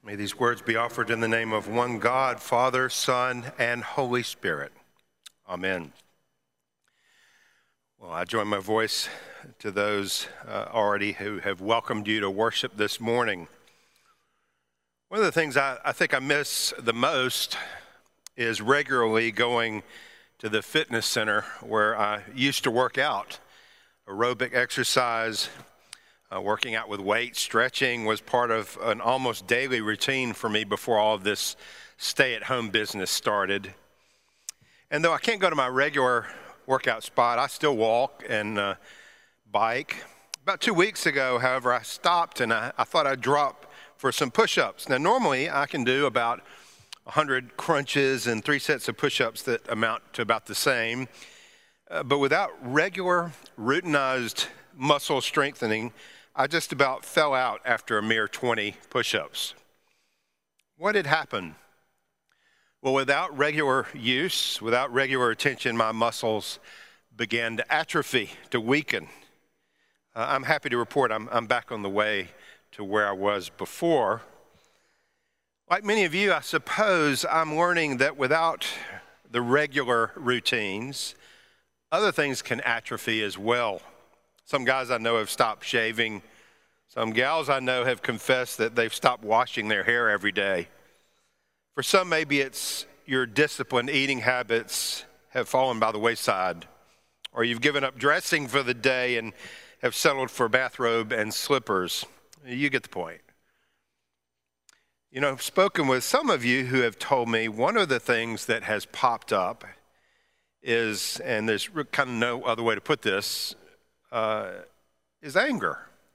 May these words be offered in the name of one God, Father, Son, and Holy Spirit. Amen. Well, I join my voice to those already who have welcomed you to worship this morning. One of the things I think I miss the most is regularly going to the fitness center where I used to work out. Aerobic exercise, working out with weights, stretching was part of an almost daily routine for me before all of this stay-at-home business started. And though I can't go to my regular workout spot, I still walk and bike. About 2 weeks ago, however, I stopped and I thought I'd drop for some push-ups. Now, normally I can do about 100 crunches and 3 sets of push-ups that amount to about the same. But without regular, routinized muscle strengthening, I just about fell out after a mere 20 push-ups. What had happened? Well, without regular use, without regular attention, my muscles began to atrophy, to weaken. I'm happy to report I'm back on the way to where I was before. Like many of you, I suppose I'm learning that without the regular routines, other things can atrophy as well. Some guys I know have stopped shaving. Some gals I know have confessed that they've stopped washing their hair every day. For some, maybe it's your disciplined eating habits have fallen by the wayside, or you've given up dressing for the day and have settled for bathrobe and slippers. You get the point. You know, I've spoken with some of you who have told me one of the things that has popped up is, and there's kind of no other way to put this, is anger.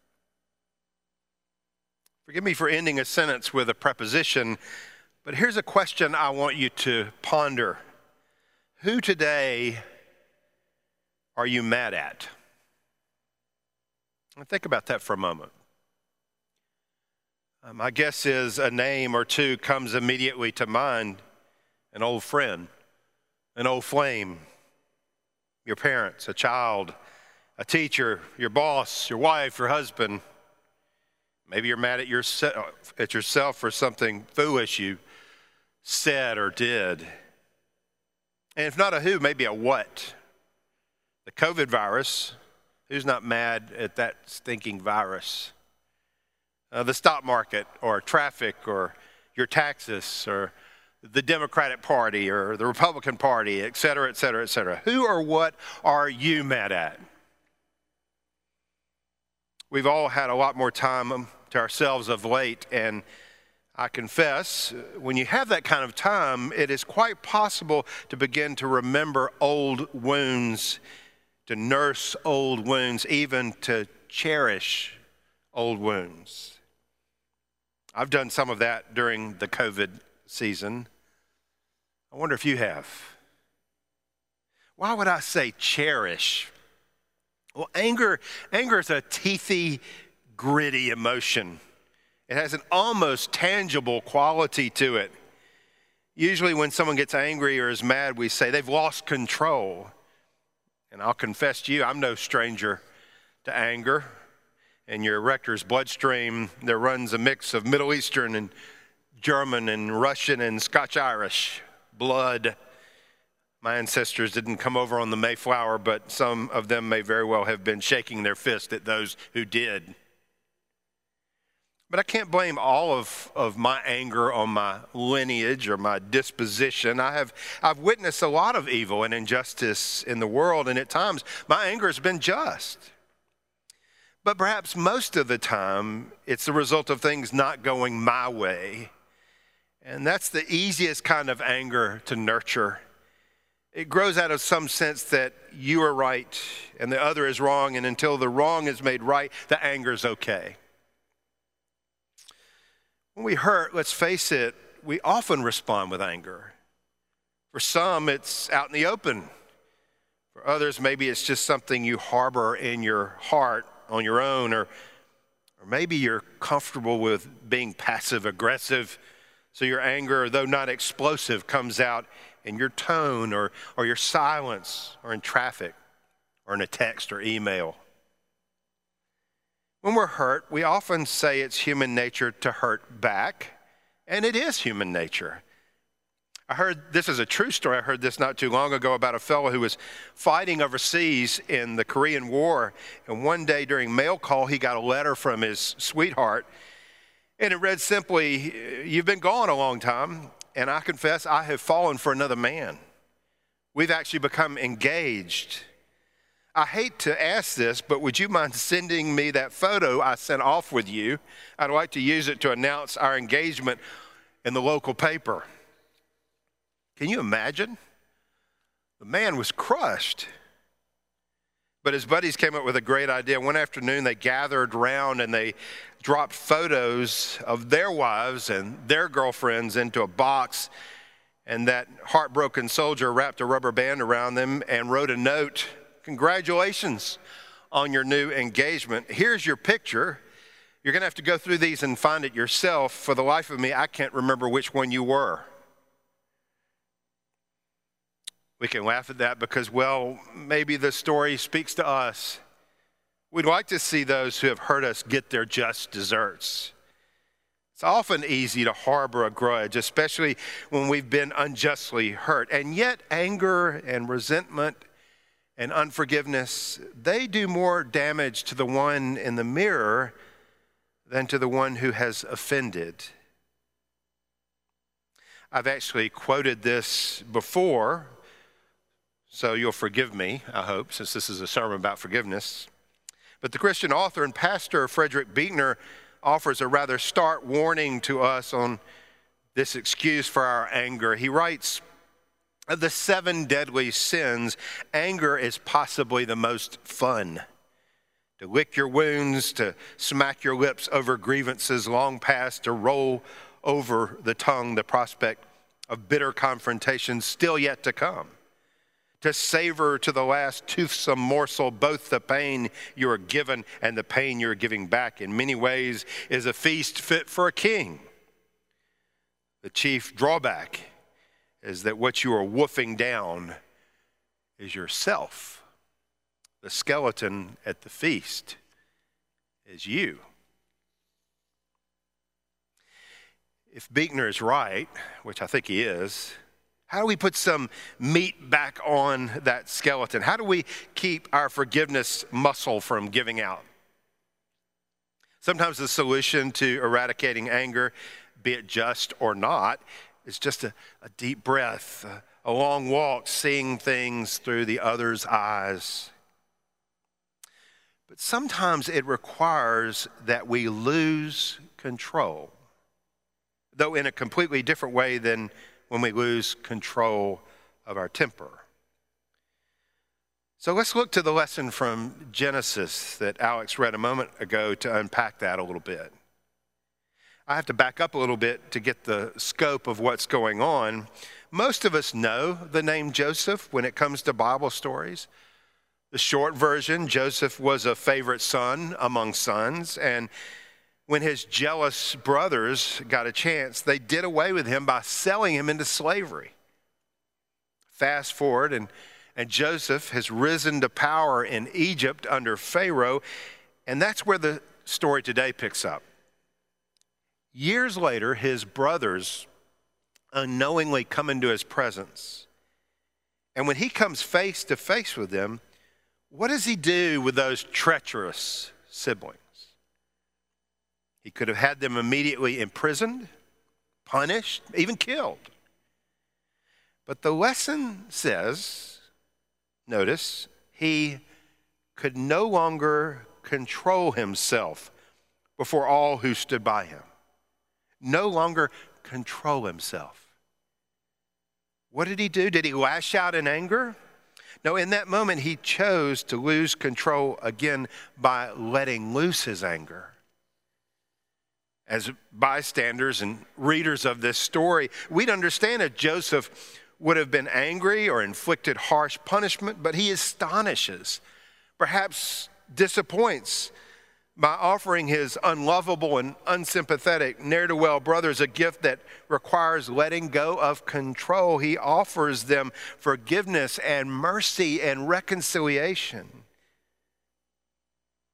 Forgive me for ending a sentence with a preposition, but here's a question I want you to ponder. Who today are you mad at? Think about that for a moment. My guess is a name or two comes immediately to mind. An old friend, an old flame, your parents, a child, a teacher, your boss, your wife, your husband. Maybe you're mad at yourself for something foolish you said or did. And if not a who, maybe a what. The COVID virus, who's not mad at that stinking virus? The stock market or traffic or your taxes or the Democratic Party or the Republican Party, et cetera, et cetera, et cetera. Who or what are you mad at? We've all had a lot more time to ourselves of late, and I confess, when you have that kind of time, it is quite possible to begin to remember old wounds, to nurse old wounds, even to cherish old wounds. I've done some of that during the COVID season. I wonder if you have. Why would I say cherish? Well, anger is a teethy, gritty emotion. It has an almost tangible quality to it. Usually when someone gets angry or is mad, we say they've lost control. And I'll confess to you, I'm no stranger to anger. In your rector's bloodstream, there runs a mix of Middle Eastern and German and Russian and Scotch-Irish blood. My ancestors didn't come over on the Mayflower, but some of them may very well have been shaking their fist at those who did. But I can't blame all of my anger on my lineage or my disposition. I've witnessed a lot of evil and injustice in the world, and at times my anger has been just. But perhaps most of the time, it's the result of things not going my way. And that's the easiest kind of anger to nurture. It grows out of some sense that you are right and the other is wrong, and until the wrong is made right, the anger is okay. When we hurt, let's face it, we often respond with anger. For some, it's out in the open. For others, maybe it's just something you harbor in your heart on your own, or maybe you're comfortable with being passive-aggressive, so your anger, though not explosive, comes out in your tone or your silence or in traffic or in a text or email. When we're hurt, we often say it's human nature to hurt back. And it is human nature. I heard, this is a true story, I heard this not too long ago about a fellow who was fighting overseas in the Korean War. And one day during mail call, he got a letter from his sweetheart. And it read simply, "You've been gone a long time, and I confess I have fallen for another man. We've actually become engaged. I hate to ask this, but would you mind sending me that photo I sent off with you? I'd like to use it to announce our engagement in the local paper." Can you imagine? The man was crushed. But his buddies came up with a great idea. One afternoon, they gathered around and they dropped photos of their wives and their girlfriends into a box. And that heartbroken soldier wrapped a rubber band around them and wrote a note, "Congratulations on your new engagement. Here's your picture. You're going to have to go through these and find it yourself. For the life of me, I can't remember which one you were." We can laugh at that because, well, maybe the story speaks to us. We'd like to see those who have hurt us get their just desserts. It's often easy to harbor a grudge, especially when we've been unjustly hurt. And yet anger and resentment and unforgiveness, they do more damage to the one in the mirror than to the one who has offended. I've actually quoted this before, so you'll forgive me, I hope, since this is a sermon about forgiveness. But the Christian author and pastor Frederick Buechner offers a rather stark warning to us on this excuse for our anger. He writes, "Of the 7 deadly sins, anger is possibly the most fun. To lick your wounds, to smack your lips over grievances long past, to roll over the tongue the prospect of bitter confrontation still yet to come. To savor to the last toothsome morsel both the pain you are given and the pain you are giving back in many ways is a feast fit for a king. The chief drawback is that what you are wolfing down is yourself. The skeleton at the feast is you." If Buechner is right, which I think he is, how do we put some meat back on that skeleton? How do we keep our forgiveness muscle from giving out? Sometimes the solution to eradicating anger, be it just or not, is just a deep breath, a long walk, seeing things through the other's eyes. But sometimes it requires that we lose control, though in a completely different way than when we lose control of our temper. So let's look to the lesson from Genesis that Alex read a moment ago to unpack that a little bit. I have to back up a little bit to get the scope of what's going on. Most of us know the name Joseph when it comes to Bible stories. The short version, Joseph was a favorite son among sons, and when his jealous brothers got a chance, they did away with him by selling him into slavery. Fast forward, and Joseph has risen to power in Egypt under Pharaoh, and that's where the story today picks up. Years later, his brothers unknowingly come into his presence. And when he comes face to face with them, what does he do with those treacherous siblings? He could have had them immediately imprisoned, punished, even killed. But the lesson says, notice, he could no longer control himself before all who stood by him. No longer control himself. What did he do? Did he lash out in anger? No, in that moment, he chose to lose control again by letting loose his anger. As bystanders and readers of this story, we'd understand if Joseph would have been angry or inflicted harsh punishment, but he astonishes, perhaps disappoints, by offering his unlovable and unsympathetic ne'er-do-well brothers a gift that requires letting go of control. He offers them forgiveness and mercy and reconciliation.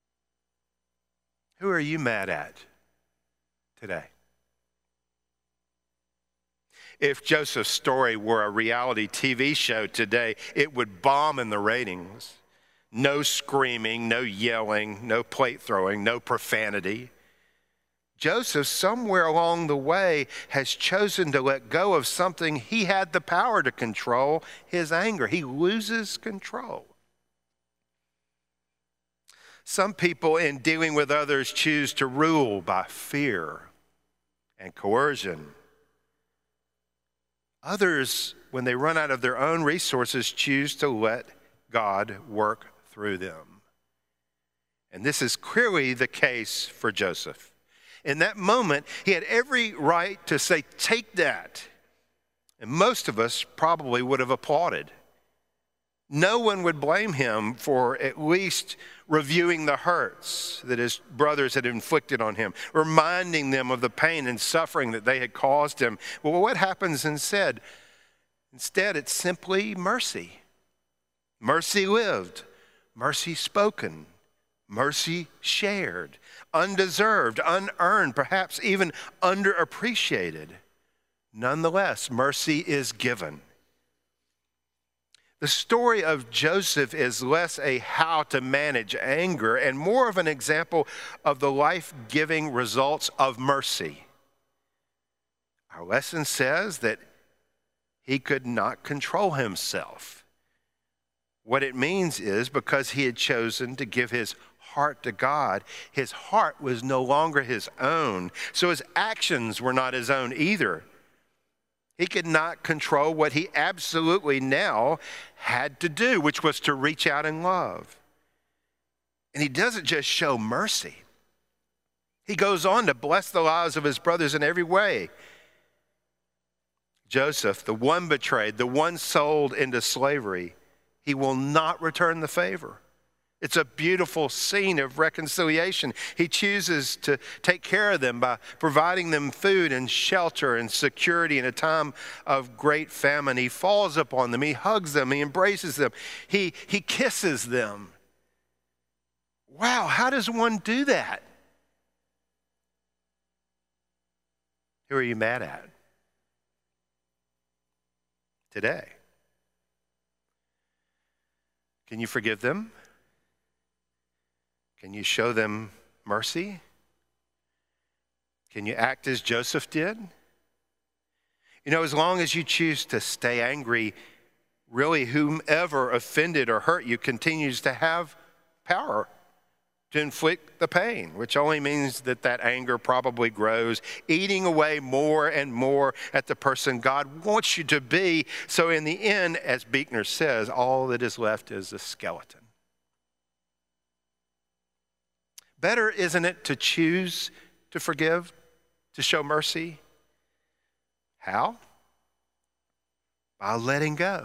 Who are you mad at today? If Joseph's story were a reality TV show today, it would bomb in the ratings. No screaming, no yelling, no plate throwing, no profanity. Joseph, somewhere along the way, has chosen to let go of something he had the power to control, his anger. He loses control. Some people, in dealing with others, choose to rule by fear and coercion. Others, when they run out of their own resources, choose to let God work through them. And this is clearly the case for Joseph. In that moment, he had every right to say, "Take that." And most of us probably would have applauded. No one would blame him for at least reviewing the hurts that his brothers had inflicted on him, reminding them of the pain and suffering that they had caused him. Well, what happens instead? Instead, it's simply mercy. Mercy lived, mercy spoken, mercy shared, undeserved, unearned, perhaps even underappreciated. Nonetheless, mercy is given. The story of Joseph is less a how to manage anger and more of an example of the life-giving results of mercy. Our lesson says that he could not control himself. What it means is because he had chosen to give his heart to God, his heart was no longer his own, so his actions were not his own either. He could not control what he absolutely now had to do, which was to reach out and love. And he doesn't just show mercy. He goes on to bless the lives of his brothers in every way. Joseph, the one betrayed, the one sold into slavery, he will not return the favor. It's a beautiful scene of reconciliation. He chooses to take care of them by providing them food and shelter and security in a time of great famine. He falls upon them. He hugs them. He embraces them. He kisses them. Wow, how does one do that? Who are you mad at today? Can you forgive them? Can you show them mercy? Can you act as Joseph did? You know, as long as you choose to stay angry, really whomever offended or hurt you continues to have power to inflict the pain, which only means that that anger probably grows, eating away more and more at the person God wants you to be. So in the end, as Buechner says, all that is left is a skeleton. Better, isn't it, to choose to forgive, to show mercy? How? By letting go.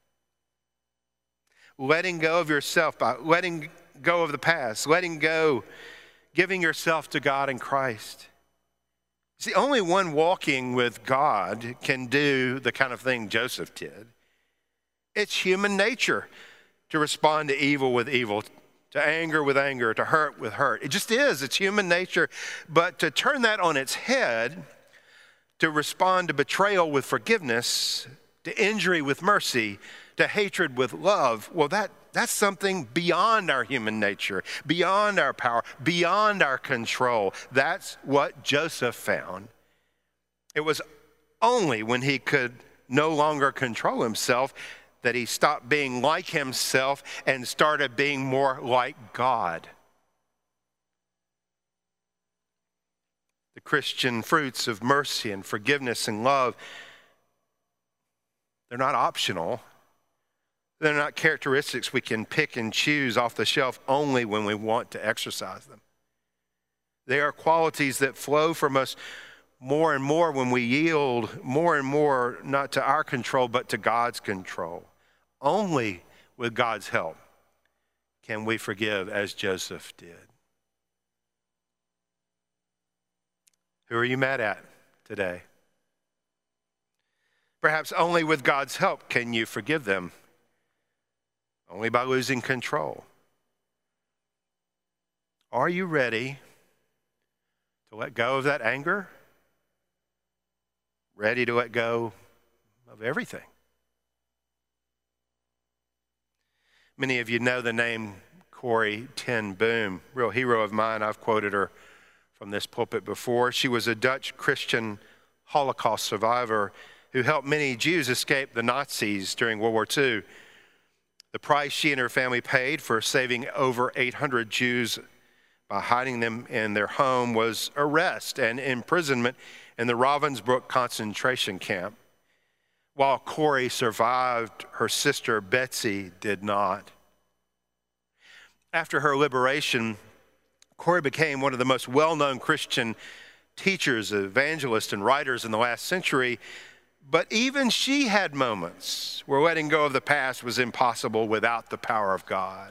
Letting go of yourself, by letting go of the past, letting go, giving yourself to God in Christ. See, only one walking with God can do the kind of thing Joseph did. It's human nature to respond to evil with evil, to anger with anger, to hurt with hurt. It just is. It's human nature. But to turn that on its head, to respond to betrayal with forgiveness, to injury with mercy, to hatred with love, well, that's something beyond our human nature, beyond our power, beyond our control. That's what Joseph found. It was only when he could no longer control himself that he stopped being like himself and started being more like God. The Christian fruits of mercy and forgiveness and love, they're not optional. They're not characteristics we can pick and choose off the shelf only when we want to exercise them. They are qualities that flow from us more and more when we yield more and more, not to our control, but to God's control. Only with God's help can we forgive as Joseph did. Who are you mad at today? Perhaps only with God's help can you forgive them. Only by losing control. Are you ready to let go of that anger? ready to let go of everything. Many of you know the name Corrie ten Boom, real hero of mine. I've quoted her from this pulpit before. She was a Dutch Christian Holocaust survivor who helped many Jews escape the Nazis during World War II. The price she and her family paid for saving over 800 Jews by hiding them in their home was arrest and imprisonment in the Ravensbrück concentration camp. While Corrie survived, her sister Betsy did not. After her liberation, Corrie became one of the most well-known Christian teachers, evangelists, and writers in the last century. But even she had moments where letting go of the past was impossible without the power of God.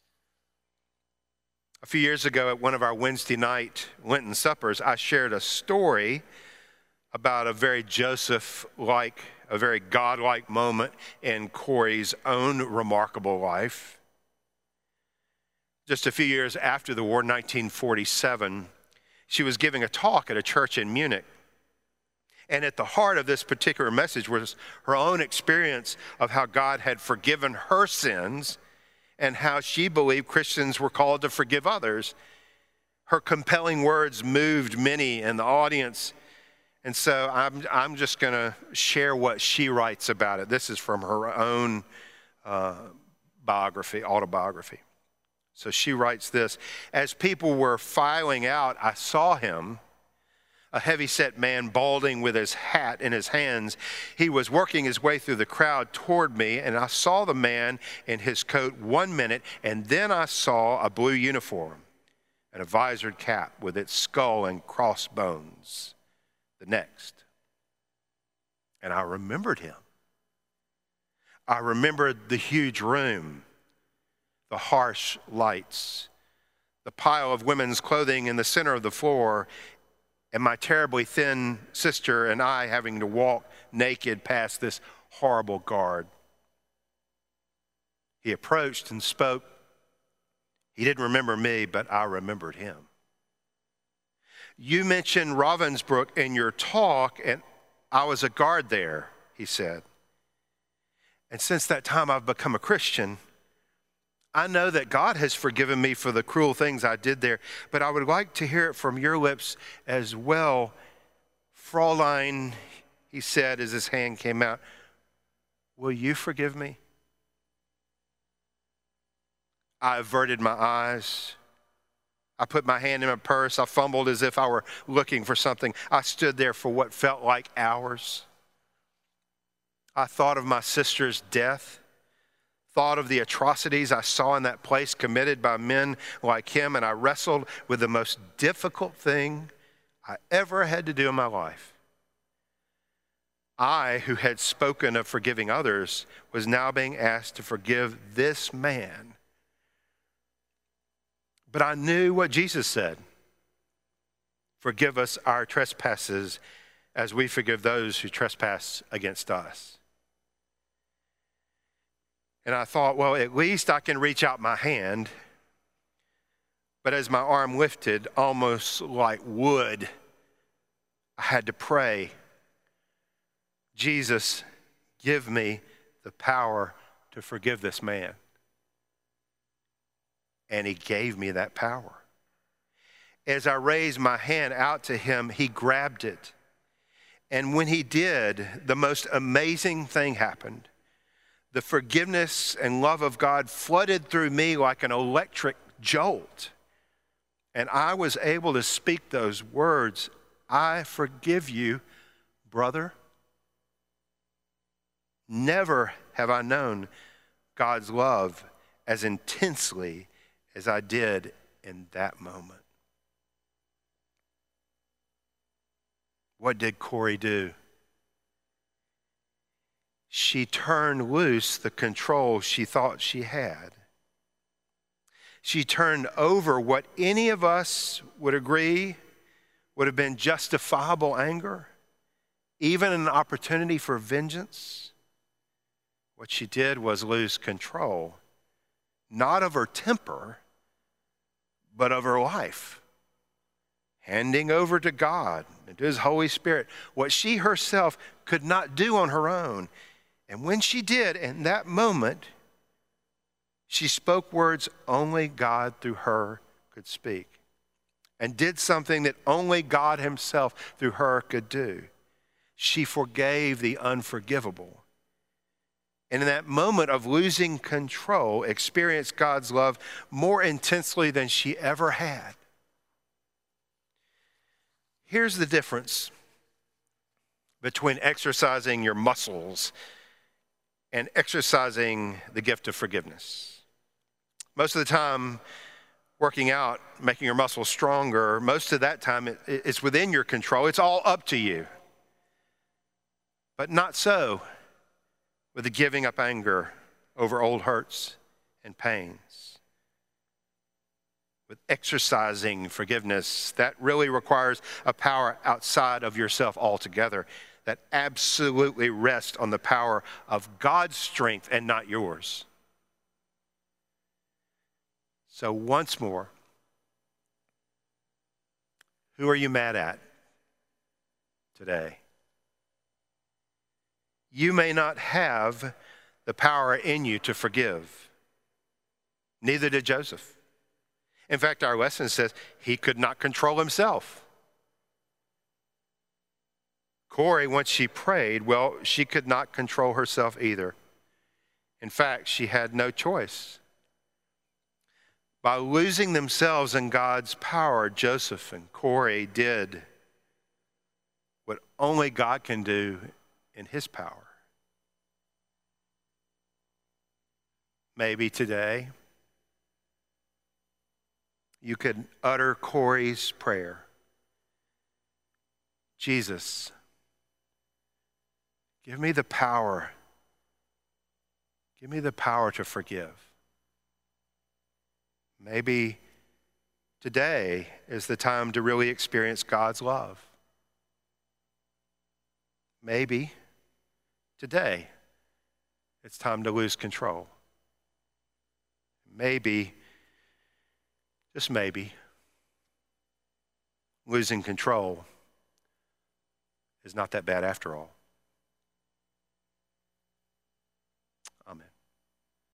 A few years ago at one of our Wednesday night Lenten suppers, I shared a story about a very Joseph-like, a very God-like moment in Corrie's own remarkable life. Just a few years after the war, 1947, she was giving a talk at a church in Munich. And at the heart of this particular message was her own experience of how God had forgiven her sins and how she believed Christians were called to forgive others. Her compelling words moved many in the audience. And so I'm just going to share what she writes about it. This is from her own autobiography. So she writes this: "As people were filing out, I saw him, a heavy-set man balding with his hat in his hands. He was working his way through the crowd toward me, and I saw the man in his coat 1 minute, and then I saw a blue uniform and a visored cap with its skull and crossbones the next. And I remembered him. I remembered the huge room, the harsh lights, the pile of women's clothing in the center of the floor, and my terribly thin sister and I having to walk naked past this horrible guard. He approached and spoke. He didn't remember me, but I remembered him. You mentioned Ravensbrück in your talk, and I was a guard there, he said. And since that time I've become a Christian. I know that God has forgiven me for the cruel things I did there, but I would like to hear it from your lips as well. Fräulein, he said as his hand came out, will you forgive me? I averted my eyes. I put my hand in my purse. I fumbled as if I were looking for something. I stood there for what felt like hours. I thought of my sister's death, thought of the atrocities I saw in that place committed by men like him, and I wrestled with the most difficult thing I ever had to do in my life. I, who had spoken of forgiving others, was now being asked to forgive this man. But I knew what Jesus said. Forgive us our trespasses as we forgive those who trespass against us. And I thought, well, at least I can reach out my hand. But as my arm lifted, almost like wood, I had to pray, Jesus, give me the power to forgive this man. And he gave me that power. As I raised my hand out to him, he grabbed it. And when he did, the most amazing thing happened. The forgiveness and love of God flooded through me like an electric jolt. And I was able to speak those words, I forgive you, brother. Never have I known God's love as intensely as I did in that moment. What did Corrie do? She turned loose the control she thought she had. She turned over what any of us would agree would have been justifiable anger, even an opportunity for vengeance. What she did was lose control, not of her temper, but of her life, handing over to God and to his Holy Spirit what she herself could not do on her own. And when she did, in that moment, she spoke words only God through her could speak, and did something that only God himself through her could do. She forgave the unforgivable. And in that moment of losing control, experienced God's love more intensely than she ever had. Here's the difference between exercising your muscles and exercising the gift of forgiveness. Most of the time, working out, making your muscles stronger, most of that time it's within your control. It's all up to you. But not so with the giving up anger over old hurts and pains. With exercising forgiveness, that really requires a power outside of yourself altogether, that absolutely rests on the power of God's strength and not yours. So once more, who are you mad at today? You may not have the power in you to forgive. Neither did Joseph. In fact, our lesson says he could not control himself. Corrie, once she prayed, well, she could not control herself either. In fact, she had no choice. By losing themselves in God's power, Joseph and Corrie did what only God can do in his power. Maybe today you could utter Corrie's prayer. Jesus, give me the power. Give me the power to forgive. Maybe today is the time to really experience God's love. Maybe today it's time to lose control. Maybe, just maybe, losing control is not that bad after all.